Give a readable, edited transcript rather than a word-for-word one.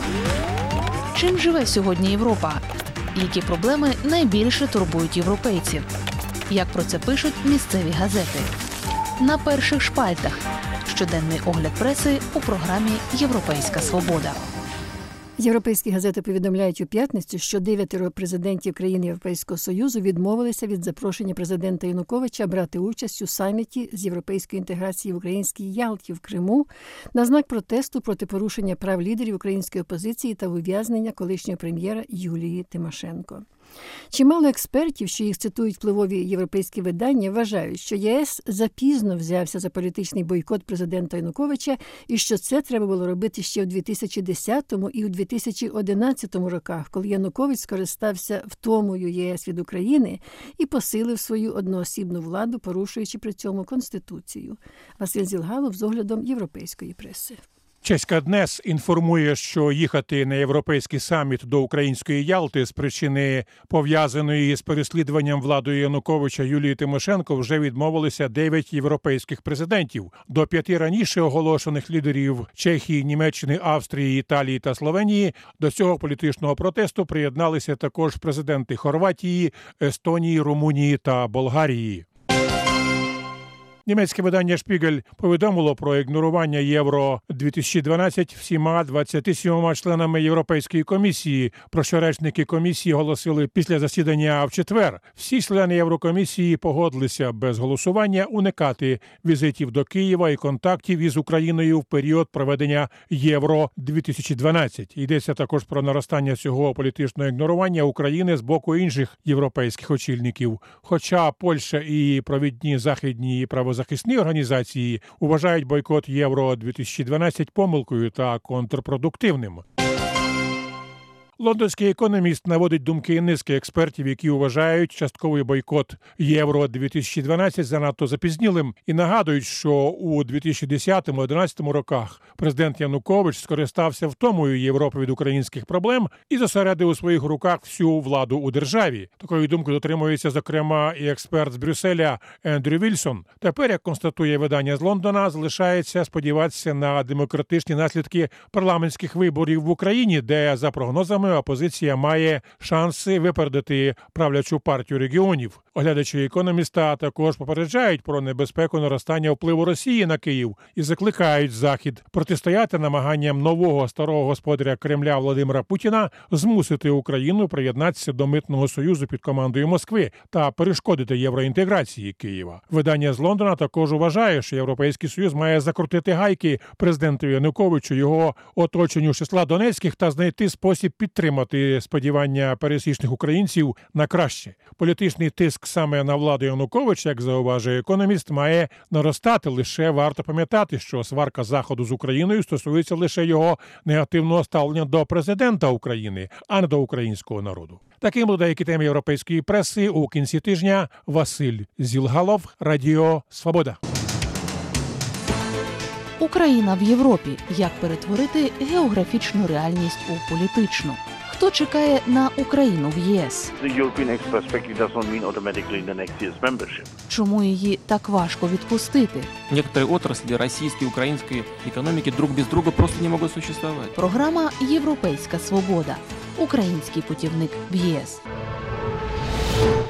Чим живе сьогодні Європа? Які проблеми найбільше турбують європейців? Як про це пишуть місцеві газети? На перших шпальтах. Щоденний огляд преси у програмі «Європейська свобода». Європейські газети повідомляють у п'ятницю, що 9 президентів країн Європейського Союзу відмовилися від запрошення президента Януковича брати участь у саміті з європейської інтеграції в українській Ялті в Криму на знак протесту проти порушення прав лідерів української опозиції та ув'язнення колишнього прем'єра Юлії Тимошенко. Чимало експертів, що їх цитують впливові європейські видання, вважають, що ЄС запізно взявся за політичний бойкот президента Януковича і що це треба було робити ще у 2010 і у 2011 роках, коли Янукович скористався втомою єС від України і посилив свою одноосібну владу, порушуючи при цьому Конституцію. Василь Зілгалов з оглядом європейської преси. Чеська ДНЕС інформує, що їхати на європейський саміт до української Ялти з причини, пов'язаної з переслідуванням владою Януковича Юлії Тимошенко, вже відмовилися 9 європейських президентів. До 5 раніше оголошених лідерів Чехії, Німеччини, Австрії, Італії та Словенії до цього політичного протесту приєдналися також президенти Хорватії, Естонії, Румунії та Болгарії. Німецьке видання «Шпігель» повідомило про ігнорування Євро-2012 всіма 27 членами Європейської комісії, про що речники комісії оголосили після засідання в четвер. Всі члени Єврокомісії погодилися без голосування уникати візитів до Києва і контактів із Україною в період проведення Євро-2012. Йдеться також про наростання цього політичного ігнорування України з боку інших європейських очільників. Хоча Польща і провідні західні правозахисні організації вважають бойкот Євро-2012 помилкою та контрпродуктивним. Лондонський економіст наводить думки низки експертів, які вважають частковий бойкот Євро-2012 занадто запізнілим і нагадують, що у 2010-2011 роках президент Янукович скористався втомою Європи від українських проблем і зосередив у своїх руках всю владу у державі. Такої думки дотримується, зокрема, і експерт з Брюсселя Ендрю Вільсон. Тепер, як констатує видання з Лондона, залишається сподіватися на демократичні наслідки парламентських виборів в Україні, де, за прогнозами, опозиція має шанси випередити правлячу партію регіонів. Оглядачі економіста також попереджають про небезпеку наростання впливу Росії на Київ і закликають Захід протистояти намаганням нового старого господаря Кремля Володимира Путіна змусити Україну приєднатися до митного союзу під командою Москви та перешкодити євроінтеграції Києва. Видання з Лондона також вважає, що Європейський Союз має закрутити гайки президентові Януковичу, його оточенню з числа донецьких та знайти спосіб підтримати сподівання пересічних українців на краще. Політичний тиск саме на владу Януковича, як зауважує економіст, має наростати. Лише варто пам'ятати, що сварка Заходу з Україною стосується лише його негативного ставлення до президента України, а не до українського народу. Таким були деякі теми європейської преси у кінці тижня. Василь Зілгалов, Радіо Свобода. Україна в Європі. Як перетворити географічну реальність у політичну? Хто чекає на Україну в ЄС? Чому її так важко відпустити? Некоторые отрасли российской и украинской экономики друг без друга просто не могут существовать. Програма «Європейська свобода». Український путівник в ЄС.